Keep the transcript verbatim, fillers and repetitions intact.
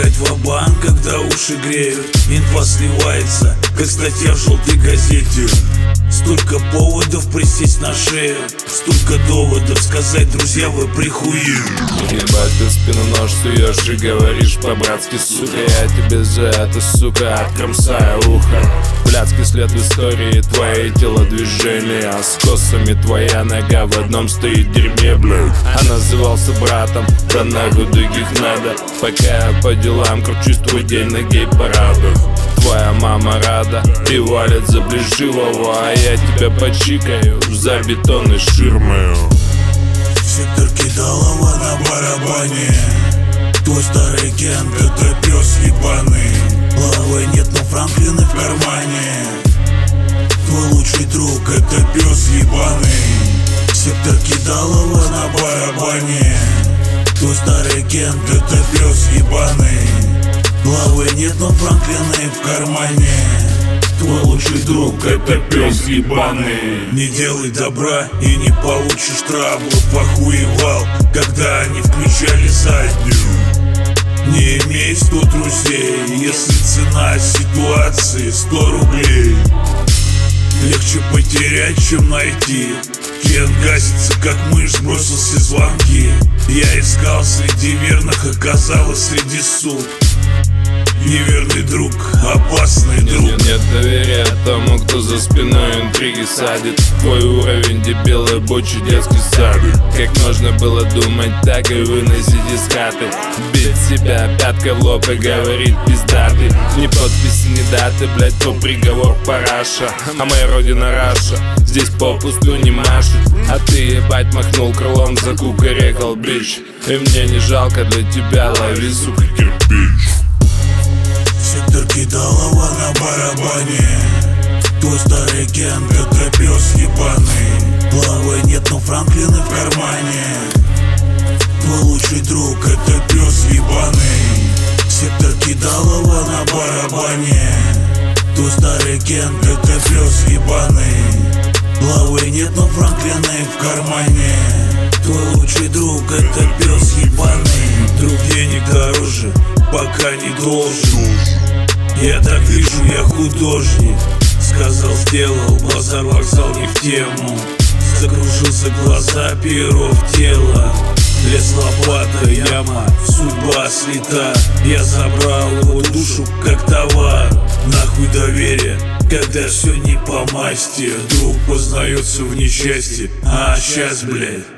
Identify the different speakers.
Speaker 1: играть ва-банк, когда уши греют. Инфа сливается, как статья в желтой газете. Столько поводов присесть на шею, столько доводов сказать: друзья, вы прихуели.
Speaker 2: Ебать, ты в спину нож суешь и говоришь по-братски: сука, я тебе за это, сука, откромсаю ухо. Блядский след в истории, твои телодвижения, а с косами твоя нога в одном стоит дерьме, блядь. А назывался братом, да нахуй других надо. Пока я по делам кручусь твой день на гей-параду. Твоя мама рада и валит за плешивого, а я тебя почикаю за бетонной ширмой.
Speaker 1: Сектор Кидалова на барабане. Твой старый кент — это пес ебаный. Лавы нет, но Франклины в кармане. Твой лучший друг — это пес ебаный. Сектор Кидалова на барабане. Твой старый кент — это пес ебаный. Лавы нет, но Франклины в кармане. Твой лучший друг — это пес ебаный. Не делай добра и не получишь траблов. Охуевал, когда они включали заднюю. Не имей сто друзей, если цена ситуации сто рублей. Легче потерять, чем найти. Кен гасится, как мышь, сбросил все звонки. Я искал среди верных, оказалось среди суд. Неверный друг, опасный друг.
Speaker 2: Нет, нет доверия тому, кто за спиной интриги садит. Твой уровень дебила, бочи детский сад. Как можно было думать так и выносить из хаты? Бить себя пяткой в лоб и говорить: пиздатый. Ни подписи, ни даты, блять, то приговор параша. А моя родина Раша, здесь попусту не машет. А ты, ебать, махнул крылом, закукарекал, бич. И мне не жалко для тебя, лови, сука, кирпич.
Speaker 1: Сектор Кидалова на барабане. Твой старый кент — это пес ебаный. Лавы нет, но Франклины в кармане. Твой лучший друг — это пес ебаный. Сектор Кидалова на барабане. Твой старый кент — это пес ебаный. Лавы нет, но Франклины в кармане. Твой лучший друг — это пес ебаный. Друг денег дороже, пока не должен. Я так вижу, я художник. Сказал, сделал, базар, вокзал не в тему. Закружился глаза, перо в тело. Лес, лопата, яма, судьба слета. Я забрал его душу, как товар. Нахуй доверие, когда все не по масти. Друг познается в несчастье, а сейчас, блядь,